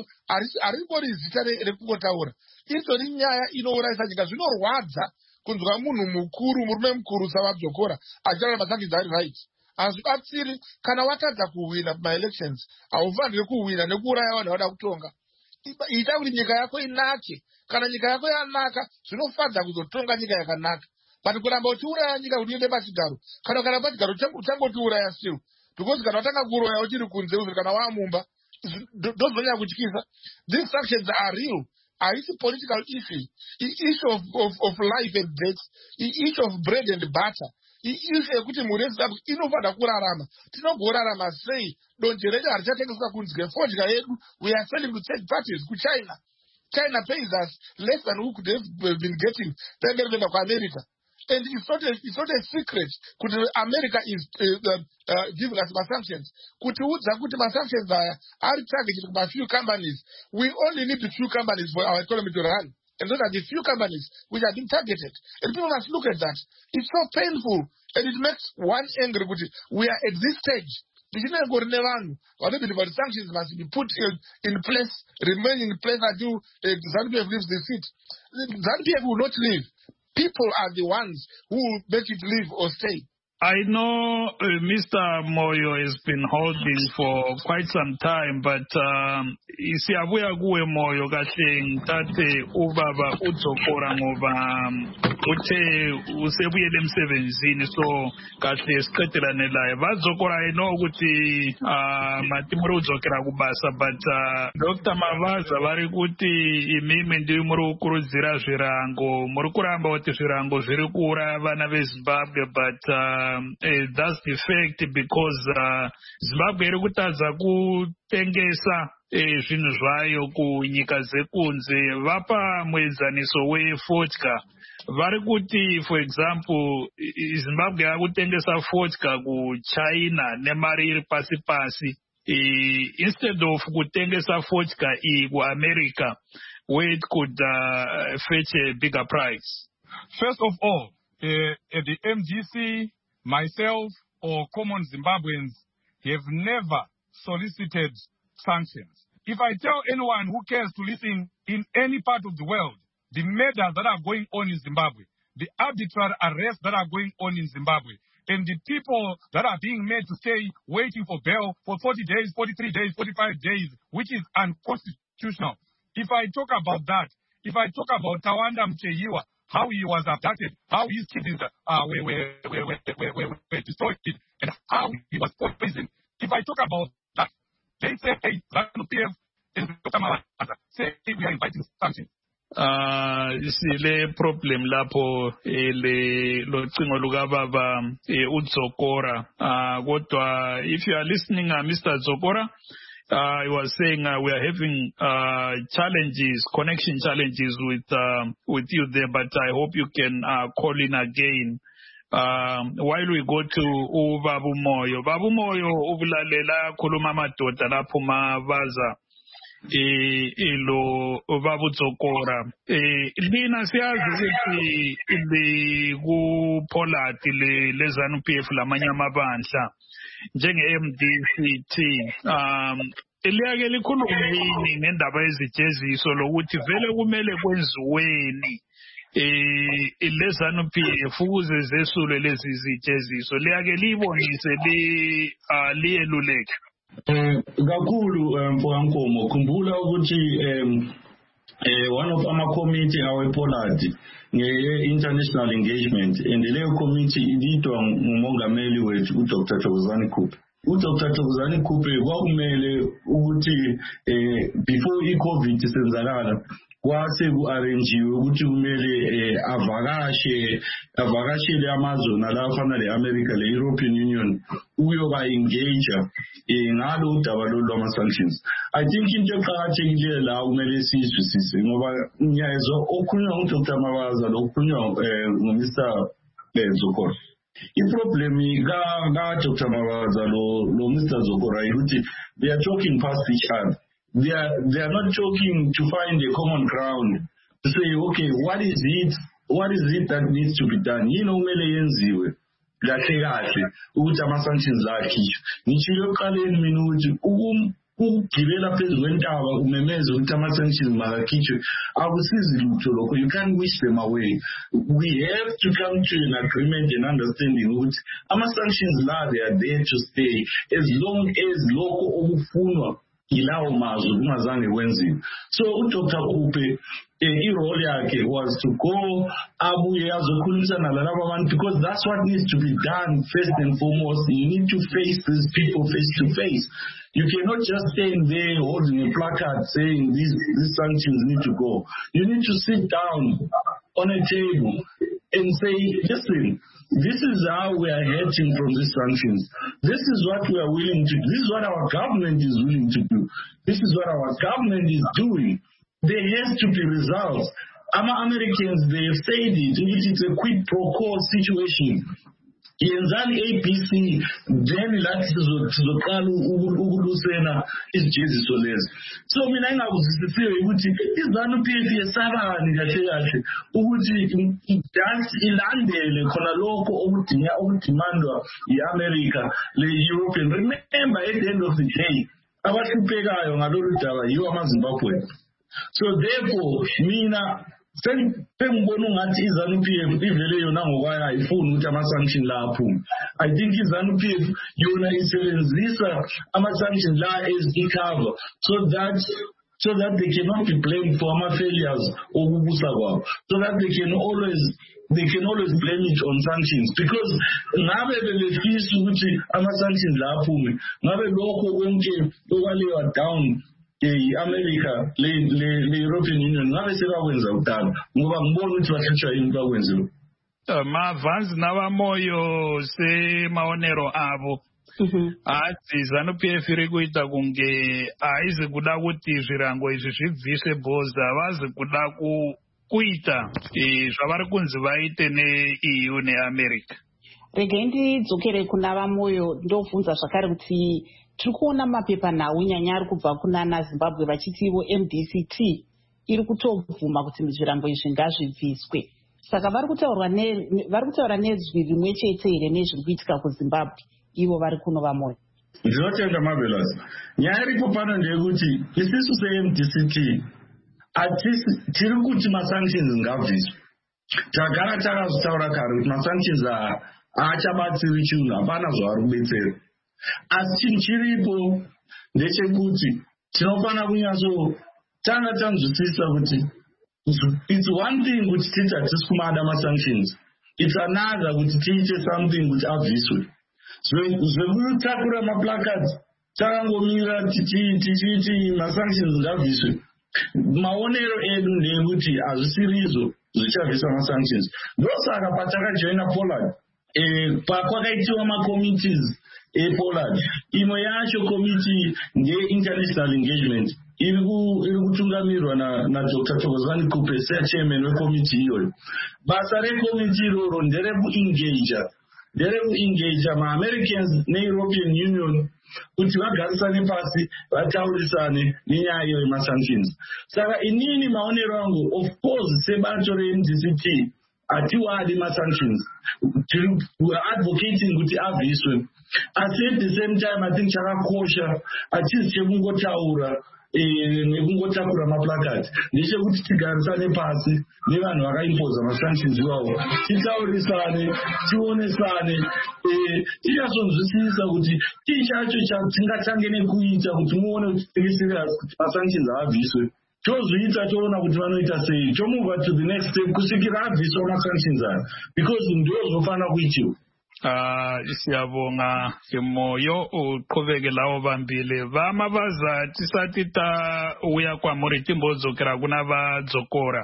haringori zita rekungotaura, itori nyaya inourayisa nyika. Zvinorwadza kunzwa munhu mukuru, murume mukuru savadzokora achitaura masanctions ari right. Hazvibatsiri kana watadza kuwina ma-elections, haufaniri kuwina nekuuraya vanhu vada kutonga. Ita kuti nyika yako inake. Kana nyika yako yanaka, zvinofadza kuzotonga nyika yakanaka. But kuramba uchiuraya nyika kuti iende pachigaro, kana ukara pachigaro uchangotiuraya still, because kana watanga kuuraya uchiri kunze uzuri kana waamumba, ndozonyanya kutyisa. These sanctions are real. Haisi political issue, issue of life and death, issue of bread and butter. Issue yekuti mhuri yeZimbabwe inofanira kurarama. Tinogorarama sei? Donje redu harichatengeswa kunze. Fodya yedu we are selling to third parties kuChina. China pays us less than we could have been getting tengenda kuAmerica. And it's not a secret kuti America is giving us sanctions. Kuti udza kuti sanctions are targeted by few companies. We only need a few companies for our economy to run. And those are the few companies which have been targeted. And people must look at that. It's so painful. And it makes one angry. We are at this stage. The sanctions must be put in place, remain in place until ZANU-PF leaves the seat. ZANU-PF will not leave. People are the ones who will make it leave or stay. I know Mr. Moyo has been holding for quite some time, but siyabuya kuwe Moyo kahle ngithathe ubaba uDzokora ngoba uthe usebuyele emsebenzini, so kahle siqedelane laye. BaDzokora I know ukuthi matimuri udzokera kubasa, but Dr. Mavaza vari kuti imimi ndi muri kukurudzira zvirango, muri kuramba kuti zvirango zviri kuuraya vana veZimbabwe, but that's the fact, because Zimbabwe iri kutadza kutengesa zvinhu zvayo kunyika dzekunze vapa muenzaniso weFodka. Vari kuti, for example, Zimbabwe yakutengesa vodka kuChina nemari iri pasi pasi. Instead of kutengesa vodka kuAmerica, where it could fetch a bigger price. First of all, at the MGC, myself or common Zimbabweans have never solicited sanctions. If I tell anyone who cares to listen in any part of the world, the murders that are going on in Zimbabwe, the arbitrary arrests that are going on in Zimbabwe, and the people that are being made to stay waiting for bail for 40 days, 43 days, 45 days, which is unconstitutional. If I talk about that, if I talk about Tawanda Mcheyiwa, how he was abducted, how his kidneys were destroyed, and how he was poisoned. If I talk about that, they say, hey, ZANU-PF and Dr. Mabasa say, hey, we are inviting sanctions. Sile problem lapho le locingo lukababa uZokora. Kodwa if you are listening, Mr. Zokora, he was saying we are having challenges, connection challenges with you there, but I hope you can call in again. While we go to Babu Moyo. Babu Moyo ubulalela khuluma madoda lapho mavaza ilo Babu Zokora. Lina siyazi ukuthi ku Poland le ZANU-PF lamanye amabandla njenge-MDCT eliyake likhulume yini ngendaba yezijeziso lokuthi vele kumele kwenziweni le ZANU-PF ukuze zesulwe lezi zijeziso liyake libonise liyeluleke kakhulu mfowethu khumbula ukuthi one of our committee Poland nge-international engagement and leyo committee ilidwa ngumongameli wethu uDr. Thokozani Khuphe. uDr. Thokozani Khuphe kwakumele ukuthi before i-COVID senzakala kwase ku-arrangiwe ukuthi kumele avakashele amazwe nalawa afana le-America le-European Union uyoba engage ngalo udaba lolu lwama-sanctions. I think into eqakathekile la kumele siyizwisise ngoba ngiyazwa okhulunywa nguDr. Mabasa lokukhulunywa nguMr. Zokora. I-problem ka-Dr. Mabasa lo Mr. Zokora ukuthi they are talking past each other. They are not talking to find a common ground to say, okay, what is it that needs to be done? Kumele yenziwe kahle ukuthi ama-sanctions akhishwe. Ngishilo ekuqaleni mina ukuthi ukugibela phezu kwentaba umemeze ukuthi ama-sanctions makakhishwe akusizi lutho lokho. You can't wish them away. We have to come to an agreement and understanding ukuthi ama-sanctions la they are there to stay as long as lokho okufunwa ilawo mazwe kungazange kwenziwe. So uDr. Khuphe i-role yakhe was to go abuye azokhulumisana nalabo abantu because that's what needs to be done first and foremost. You need to face these people face to face. You cannot just stand there holding a placard saying these sanctions need to go. You need to sit down on a table and say, listen, this is how we are heading from these sanctions. This is what we are willing to do. This is what our government is willing to do. This is what our government is doing. There has to be results. Americans, they have said it. It's a quid pro quo situation. Yenzani ABC then lathi sizoqala ukulusena izijeziso lezi. So mina ngingakuzisisiwe ukuthi iZANU-PF yesabani kahle ukuthi ilandele khona lokho okudimandwa yi-America le-European. Remember at the end of the day abahluphekayo ngalolu daba yiwo amaZimbabwe. So therefore mina sengibona ungathi iZANU-PF ivele yona ngokwayo ayifuni ukuthi ama-sanction la aphume. I think iZANU-PF yona isebenzisa ama-sanction la as i-cover so that they cannot be blamed for ama-failures okubusa kwabo, so that they can always blame it on sanctions because ngabe bebefisa ukuthi ama-sanctions la aphume ngabe lokho konke okwalewa down i-America le-European Union ngabe sebakwenza kudala ngoba ngibona ukuthi bahlutshwa yini bakwenziwe. Mavanzi nabamoyo semaonero abo Asi ZANU-PF iri kuita kunge haizi kuda kuti zvirango izvi zvibviswe bhoza, havazi kuda kuita zvavari kunzi vaite neEU neAmerica. Regai ndidzokere kuna vamoyo ndobvunza zvakare kuti tiri kuona mapepanhau nyanya ari kubva kunana Zimbabwe vachitivo MDCT iri kutobvuma kuti zvirango izvi ngazvibviswe. Saka vari kutaura nezwi rimwe chete here nezviri kuitika kuZimbabwe ivo vari kuno vamoyo? Ndinotenda Marvelous. Nyaya iripo pano ndeyekuti isusu seMDCT tiri kuti masanctions ngabviswe. Tagara takazvitaura kare kuti masanctions haachabatsiri chinhu, hapana zvavari kubetsera. Asi chinhu chiripo ndechekuti tinofanira kunyatso tanzwisisa kuti it's one thing kuti titi hatisi kumada masanctions. It's another kuti tiite something kuti abviswe. Zvekutakura maplacards takangomira tichiti masanctions ngabviswe. Maonero edu ndeyekuti hazvisirizo zvichabvisa masanctions. Ndosaka patakajoina Poland kwakaitiwa macommittees ePoland. Imwe yacho committee ndeye-international engagement iri kutungamirwa naDr. Thokozani Kupe chairman wecommittee iyoyo. Basa recommittee iroro nderekuengage ma-Americans ne-European Union kuti vagarisane pasi vataurisane nenyaya iyo yemasanctions. Saka inini maonero angu, of course, sebato reMDCT hatiwadi masanctions. We're advocating kuti abviswe. Asi at the same time, I think chakakosha hachisi chekungotaura nekungotakura maplakati. Ndechekuti tigarisane pasi nevanhu vakaimpoza masanctions iwawo, titaurisane, tionesane, tichazonzwisisa kuti chii chacho chatingatange nekuita kuti muone kuti tiri serious kuti masanctions abviswe. Tozviita toona kuti vanoita sei, tomove to the next step kusvikira abviswa masanctions aya, because ndozvofanira kuitiwa. Siyabonga Moyo uqhubekelawo vambili vamabaza tisati tauya kwamuri timbodzokera kuna vadzokora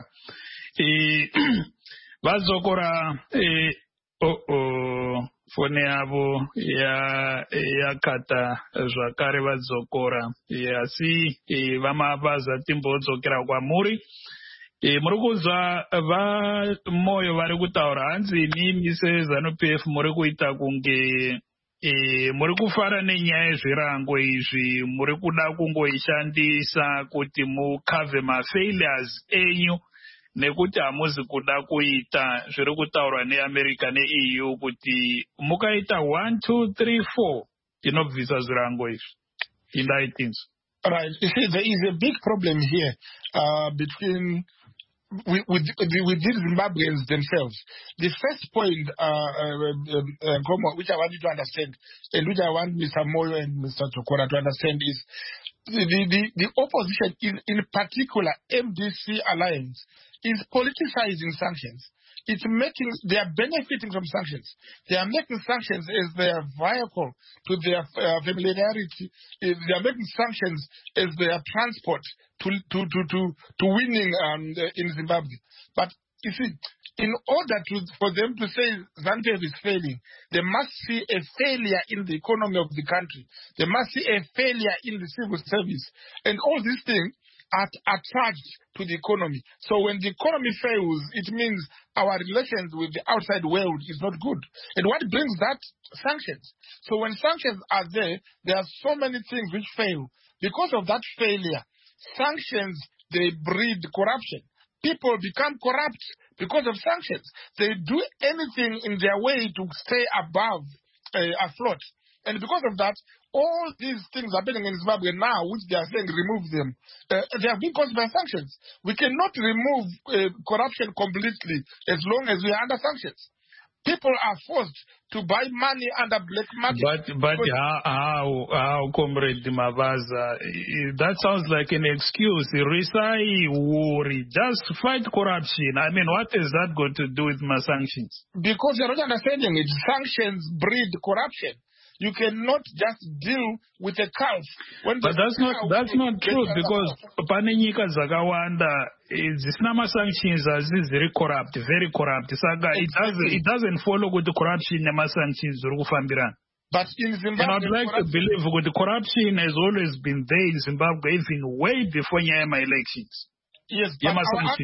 vadzokora fone yavo yakata zvakare vadzokora asi vamabaza timbodzokera kwamuri. Muri kuzwa vamoyo vari kutaura hanzi inimi seZANU-PF muri kuita kunge muri kufara nenyaya yezvirango izvi, muri kuda kungoishandisa kuti mukave mafailures enyu nekuti hamuzi kuda kuita zviri kutaurwa neAmerica neEU kuti mukaita 1, 2, 3, 4 inobvisa zvirango izvi. Indaitinzo. Right. You see, there is a big problem here between with these Zimbabweans themselves. The first point, which I want you to understand, and which I want Mr. Moyo and Mr. Chokora to understand, is the opposition, in particular MDC Alliance, is politicizing sanctions. It's making, they are benefiting from sanctions. They are making sanctions as their vehicle to their familiarity. They are making sanctions as their transport to winning in Zimbabwe. But you see, in order for them to say ZANU-PF is failing, they must see a failure in the economy of the country. They must see a failure in the civil service. And all these things are attached to the economy. So when the economy fails, it means our relations with the outside world is not good. And what brings that? Sanctions. So when sanctions are there, there are so many things which fail. Because of that failure, sanctions, they breed corruption. People become corrupt because of sanctions. They do anything in their way to stay above, afloat. And because of that, all these things happening in Zimbabwe now, which they are saying remove them, they have been caused by sanctions. We cannot remove corruption completely as long as we are under sanctions. People are forced to buy money under black market. But how, Comrade Mabaza, that sounds like an excuse. Risai, worry, just fight corruption. I mean, what has that got to do with my sanctions? Because you're not understanding it. Sanctions breed corruption. You cannot just deal with a calf. But that's not true, because panenyika zakawanda zisina sanctions is very corrupt. It doesn't follow with the corruption nema sanctions zuri kufambirana. But in Zimbabwe, and I'd like to believe the corruption has always been there in Zimbabwe, even way before Nyama elections. Yes, but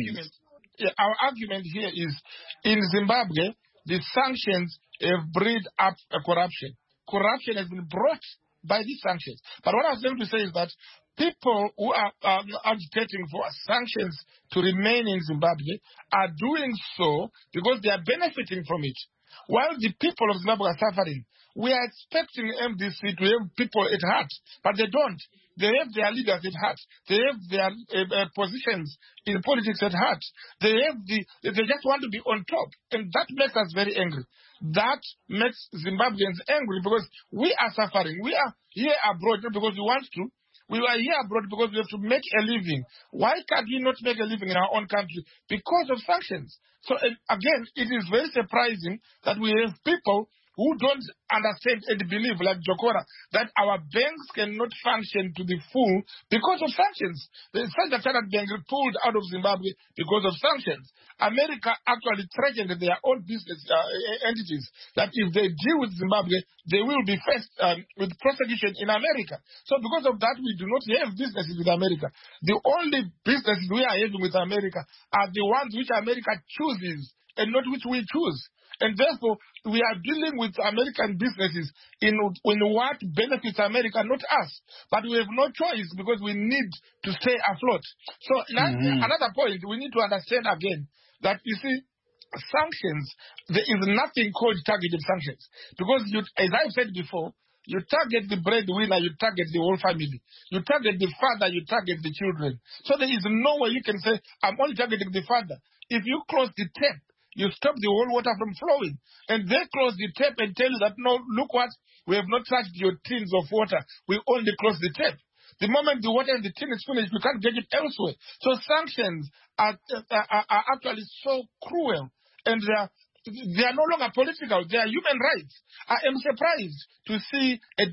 our argument here is in Zimbabwe, the sanctions have bred up corruption. Corruption has been brought by these sanctions. But what I was going to say is that people who are agitating for sanctions to remain in Zimbabwe are doing so because they are benefiting from it. While the people of Zimbabwe are suffering, we are expecting MDC to have people at heart, but they don't. They have their leaders at heart. They have their positions in politics at heart. They just want to be on top, and that makes us very angry. That makes Zimbabweans angry because we are suffering. We are here abroad not because we want to. We are here abroad because we have to make a living. Why can't we not make a living in our own country? Because of sanctions. So again, it is very surprising that we have people who don't understand and believe, like Jokora, that our banks cannot function to the full because of sanctions. The Standard Chartered Bank pulled out of Zimbabwe because of sanctions. America actually threatened their own business entities that if they deal with Zimbabwe, they will be faced with prosecution in America. So because of that, we do not have businesses with America. The only businesses we are having with America are the ones which America chooses and not which we choose. And therefore, we are dealing with American businesses in what benefits America, not us. But we have no choice because we need to stay afloat. So another point, we need to understand again that, you see, sanctions, there is nothing called targeted sanctions. Because, as I've said before, you target the breadwinner, you target the whole family. You target the father, you target the children. So there is no way you can say, I'm only targeting the father. If you close the tap, you stop the whole water from flowing. And they close the tap and tell you that, no, look what, we have not touched your tins of water. We only close the tap. The moment the water in the tin is finished, we can't get it elsewhere. So sanctions are actually so cruel. And they are no longer political. They are human rights. I am surprised to see a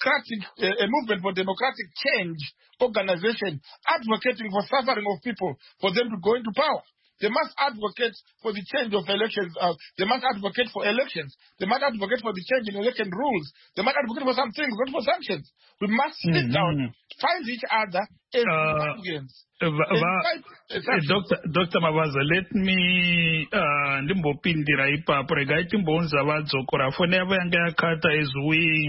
movement for democratic change organization advocating for suffering of people, for them to go into power. They must advocate for the change of elections. They must advocate for elections. They must advocate for the change in election rules. They must advocate for some things, not for sanctions. We must sit down, find each other as Zimbabweans. Dr. Mavaza, let me ndimbopindira ipapo regai timbonza vadzokora fone yavo yanga yakata as we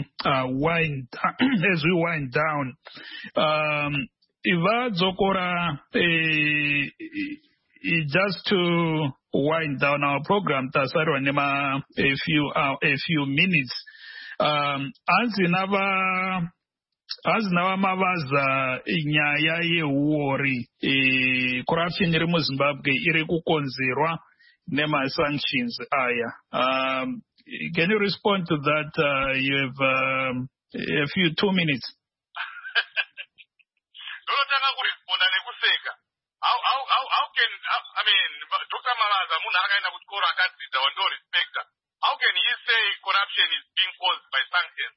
wind down. Ivadzokora just to wind down our program, tasarwa nema a few minutes. Azinava Mavaza inyaya yehuori corruption iri muZimbabwe iri kukonzerwa nema sanctions aya. Can you respond to that? You have a few 2 minutes. How can, I mean, Dr. Mavaza, how can he say corruption is being caused by sanctions?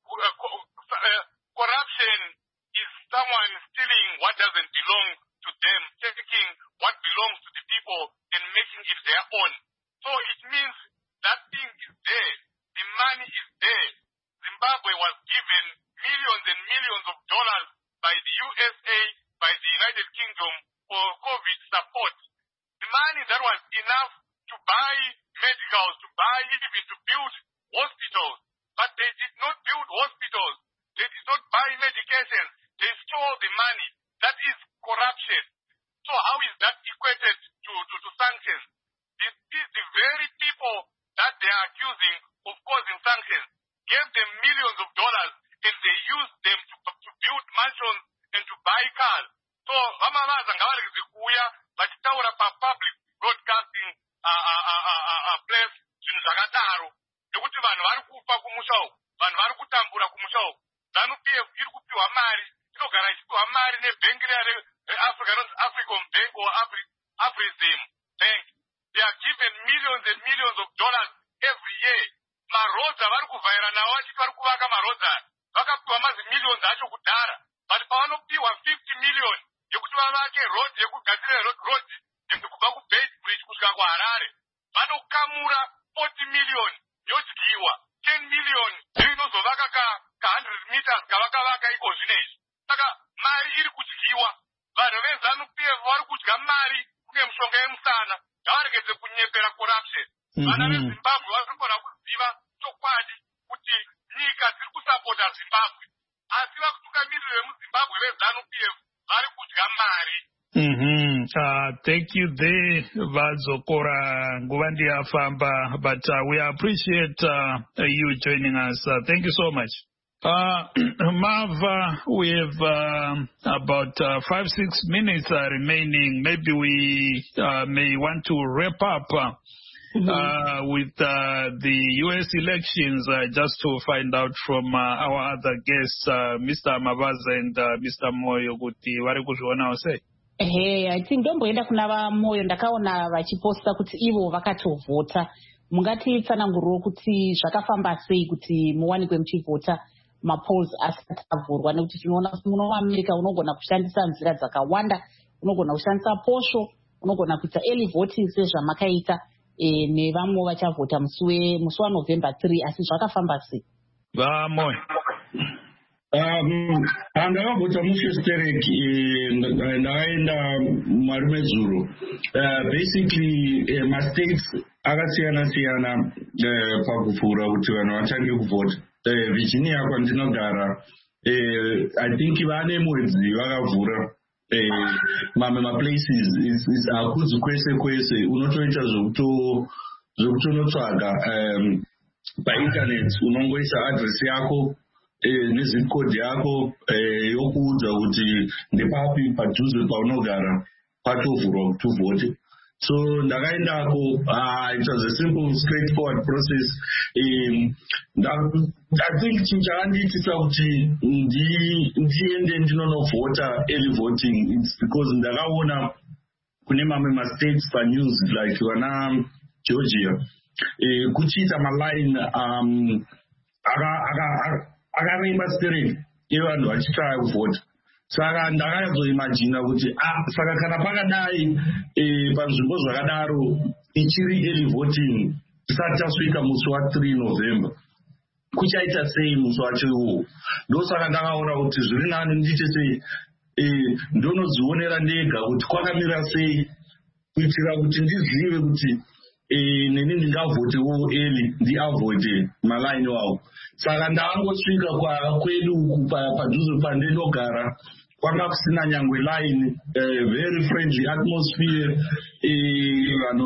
Corruption is someone stealing what doesn't belong to them, taking what belongs to the people and making it their own. So it means that thing is there. The money is there. Zimbabwe was given millions and millions of dollars by the USA, by the United Kingdom, for COVID support. The money that was enough to buy medicals, to buy even to build hospitals. But they did not build hospitals. They did not buy medications. They stole the money. That is corruption. So how is that equated to sanctions? The very people that they are accusing of causing sanctions gave them millions of dollars and they used them to build mansions and to buy cars. So, Mavaza ngavarikidze kuuya vachitaura public broadcasting place zvinhu zvakadaro nekuti vanhu vari kufa kumusha uku, vanhu vari kutambura kumusha uku. ZANU-PF iri kupiwa mari, inogara ichipiwa mari nebhengi reAfrica, not African Bank or Afrism Bank. They are given millions and millions of dollars every year. Maroads avari kuvhaira nawo vachiti vari kuvaka maroads aya vakapiwa mazimillions acho kudhara, but pavanopiwa 50 million yekuti vavake road yekugadzira road kubva kuBeit Bridge kusvika kuHarare, vanokamura 40 million yodyiwa, 10 million ndiyo inozova centers gavakavaka iko zvinezvi. Saka mari iri kudyiwa. Vanhu veZANU-PF vari kudya mari kune mushonga yemusana. Ngavaregedze kunyepera corruption. Vana veZimbabwe varikugona kuziva chokwadi kuti nyika dziri kusapota Zimbabwe. Asi vakutungamiriri vemuZimbabwe veZANU-PF vari kudya mari. Thank you there, Vadzokora Nguvandi Afamba, but we appreciate you joining us. Thank you so much. Marv, we have about 5-6 minutes remaining. Maybe we may want to wrap up with the U.S. elections, just to find out from our other guests, Mr. Mavaza and Mr. Moyo, kuti vari kuzviona sei? I think ndomboenda kuna vaMoyo ndakaona vachiposta kuti ivo vakatovhota. Mungatitsananguriro kuti zvakafamba sei kuti muwanikwe muchivhota mapolls asati avhurwa, nekuti tinoona kuti muno muAmerica unogona kushandisa nzira dzakawanda, unogona kushandisa posho, unogona kuita early voting sezvamakaita nevamwe vachavhota musi waNovember 3, asi zvakafamba sei? VaMoyo. Ndakavhota muFirsterek ndakaenda marume dzuro. Basically mastates akasiyana-siyana pakuvhura kuti vanhu vatange kuvhota. Virginia kwandinogara, I think vane mwedzi vakavhura mamwe maplaces hakudzi kwese unotoita zvekutonotsvaga painternet, unongoisa address yako nezip code yako yokuudza kuti ndepapi padhuze paunogara patovhurwa kuti uvhote. So ndakaendako, it was a simple straightforward process. I think chinchakandiitisa kuti ndiende ndinonovhota early voting, it's because ndakaona kune mamwe mastates panews like vana Georgia kuchiita maline akaremba straight evanhu vachitaya kuvhota. Saka ndakazoimagina kuti saka kana pakadai panzvimbo zvakadaro ichiri early voting tisati tasvika musi wa3 November kuchaita sei musi wacho iwowo. Ndosaka ndakaona kuti zviri nani ndiite sei ndonodzionera ndega kuti kwakamira sei, kuitira kuti ndizive kuti neni ndingavhotewo early ndiavhote malaini wawo. Saka ndakangosvika kwedu uku padhuze pandinogara, kwanga kusina nyangwe line, very friendly atmosphere, vanhu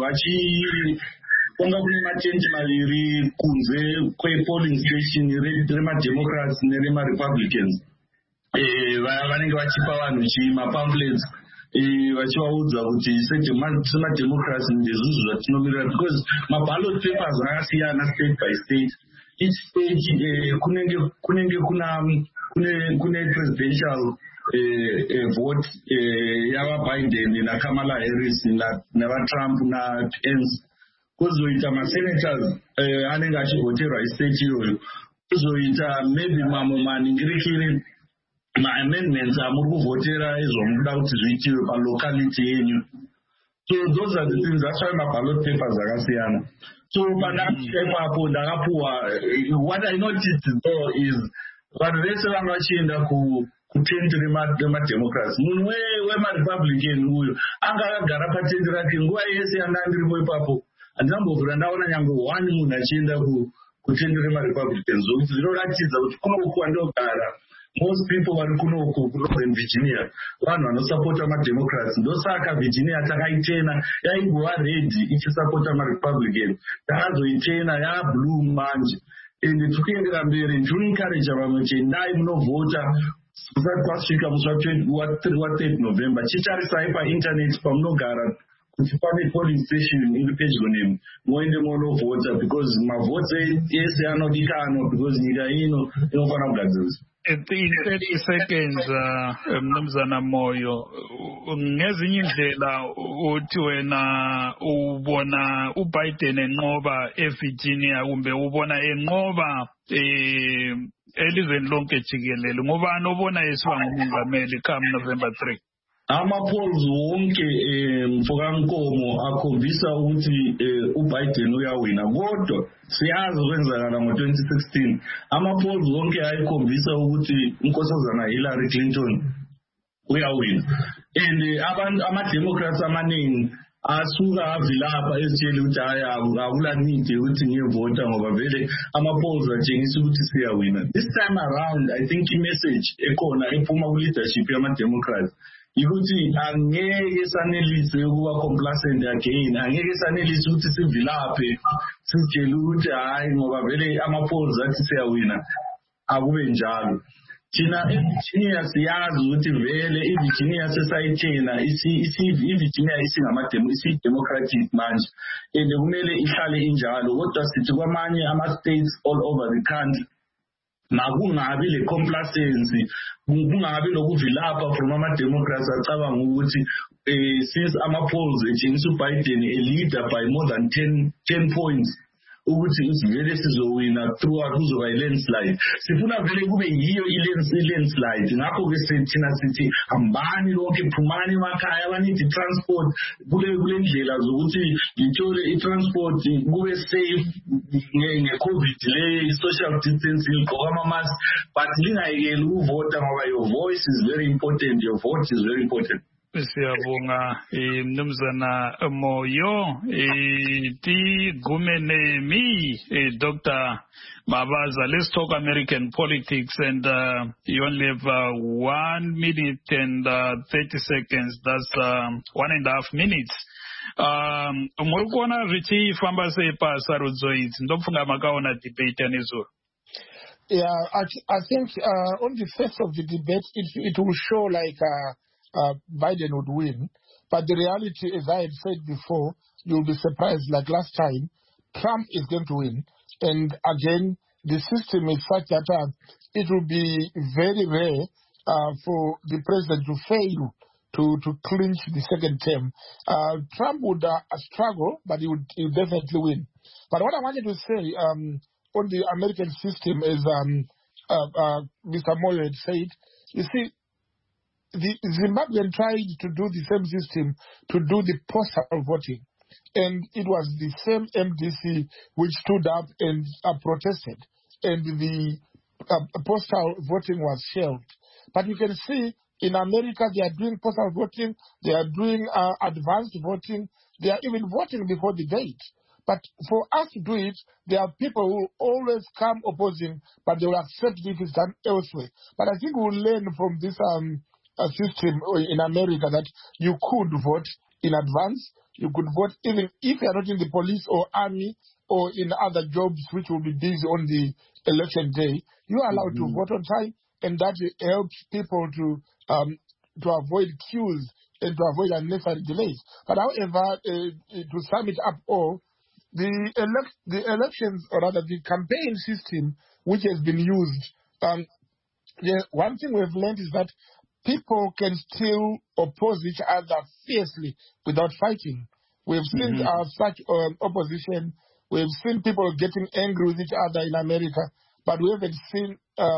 kwanga kune matenti maviri kunze kwepolling station remaDemocrats neremaRepublicans. Vanenge vachipa vanhu mapamphlets vachivaudza kuti semaDemocrats ndezvizvo zvatinomirira, because maballot papers akasiyana state by state. Each stage kunenge kune presidential vote yavaBiden naKamala Harris navaTrump naPence. Kuzoita masenators anenge achivhoterwa istate iyoyo. Kuzoita maybe mamwe maningirikiri maamendments amuri kuvhotera ezvamunoda kuti zviitiwe palocality yenyu. So those are the things, that's why maballot papers akasiyana. So pandakasvika ipapo ndakapuwa, what I noticed though is vanhu vese vanga vachienda kutendi remaDemocrats. Munhu wemaRepublican uyu anga akagara patendi rake nguva yese yanga ndiripo ipapo. Handinambovhura ndaona nyangwe 1 munhu achienda kutendi remaRepublicans, zvokuti zvinoratidza kuti kunoku kwandogara most people vari kunoku kuNorthern Virginia vanhu vanosapota maDemocrats. Ndosaka Virginia takaitena yaingova red ichisapota maRepublican, takazoitena yablue manje. Ende tikuendera mberi ndinoencourage vamwe kuti endai munovhota kusati kwasvika musi wa3 November. Chitarisai painternet pamunogara kuti pane polling station iri pedyo nemi, moende munovhota, because mavhotse ese anodikanwa, because nyika ino inofanira kugadziriswa. In 30 seconds, Mnumzana Moyo, ngezinye indlela uthi wena ubona uBiden enqoba eVirginia kumbe ubona enqoba elizweni lonke jikelele, ngobani obona esiba ngumongameli come November 3? ama-polls wonke mfokankomo akhombisa ukuthi uBiden uyawina, kodwa siyazi okwenzakala ngo-2016 ama-polls wonke ayikhombisa ukuthi unkosazana Hillary Clinton uyawina, and ama-Democrats amaningi asuka avilapha ezitshela ukuthi hayi akula need ukuthi ngiyevota ngoba vele ama-polls atshengisa ukuthi siyawina. This time around I think i-message ekhona ephuma ku-leadership yama-Democrats ukuthi angeke sanelise ukuba complacent again, angeke sanelise ukuthi sivilaphe sitshele ukuthi hayi ngoba vele ama-polls athi siyawina, akube njalo. Thina eVirginia siyazi ukuthi vele iVirginia sesayithena iVirginia isi-democratic manje and kumele ihlale injalo, kodwa sithi kwamanye ama-states all over the country makungabi le complacency, kungabi lokuvilapha from ama-Democrats acabanga ukuthi since ama-polls etshengisa uBiden a leader by more than 10 points ukuthi vele sizowina throughout kuzoba i-landslide. Sifuna vele kube yiyo i-landslide, ngakho-ke thina sithi hambani lonke, phumani emakhaya, abanidi transport kule ndlela zokuthi ngithole i-transport kube safe nge-COVID le, i-social distancing, gqoka ama-mask, but lingayekeli ukuvota ngoba your voice is very important, your vote is very important. Siyabonga Mnumzana Moyo ti gumene mi Dr. Mavaza. Let's talk American politics, and you only have 1 minute and 30 seconds. That's 1.5 minutes. Murikuona zvichi famba sei pasarudzo idzi? Ndofunga makaona debate yanezuva. Yeah, I think on the face of the debate it will show like Biden would win, but the reality, as I had said before, you'll be surprised like last time, Trump is going to win. And again, the system is such that it will be very rare for the president to fail to clinch the second term. Trump would struggle, but he would definitely win. But what I wanted to say on the American system is, Mr. Moyo had said, you see, the Zimbabwean tried to do the same system to do the postal voting, and it was the same MDC which stood up and protested, and the postal voting was shelved. But you can see in America they are doing postal voting, they are doing advanced voting, they are even voting before the date. But for us to do it, there are people who always come opposing, but they will accept if it's done elsewhere. But I think we'll learn from this system in America that you could vote in advance. You could vote even if you are not in the police or army or in other jobs which will be busy on the election day. You are allowed to vote on time, and that helps people to avoid queues and to avoid unnecessary delays. But however, to sum it up all, the elections, or rather the campaign system which has been used, one thing we've learned is that people can still oppose each other fiercely without fighting. We've seen such opposition. We've seen people getting angry with each other in America, but we haven't seen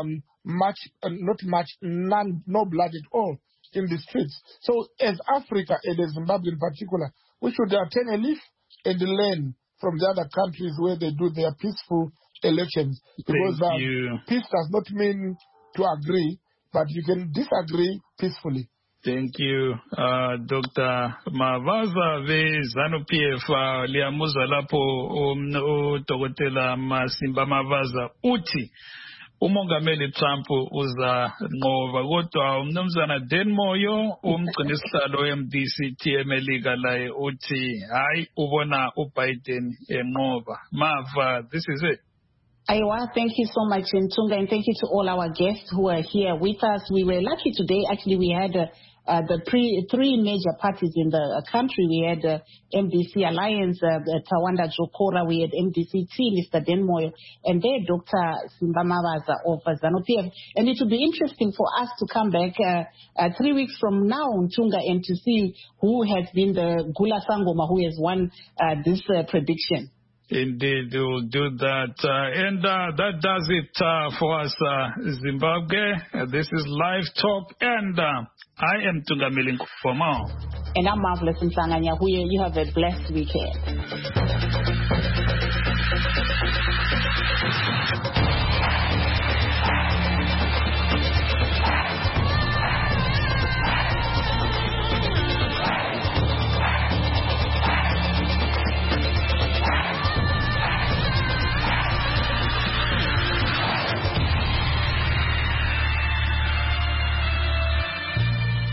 no blood at all in the streets. So as Africa and as Zimbabwe in particular, we should turn a leaf and learn from the other countries where they do their peaceful elections. Because peace does not mean to agree, but you can disagree peacefully. Thank you, Dr. Mavaza ZANU-PF liyamuza lapho Dr. Masimba Mavaza uthi umongameli Trump uza nqoba, kodwa umnumzana Dan Moyo umgcinisihlalo MDC eMelika laye uthi hayi ubona uBiden enqoba. Mava, this is it. Aiwa, thank you so much, Ntunga, and thank you to all our guests who are here with us. We were lucky today. Actually, we had three major parties in the country. We had MDC Alliance, Tawanda Jokora. We had MDC-T, Mr. Dan Moyo, and there Dr. Simba Mavaza of ZANU-PF. And it will be interesting for us to come back 3 weeks from now, Ntunga, and to see who has been the Gula Sangoma who has won this prediction. Indeed, we'll do that. And that does it for us, Zimbabwe. This is Live Talk, and I am Tungamili Nkomo. And I'm Marvelous Mhlanga Nyahuye. You have a blessed weekend.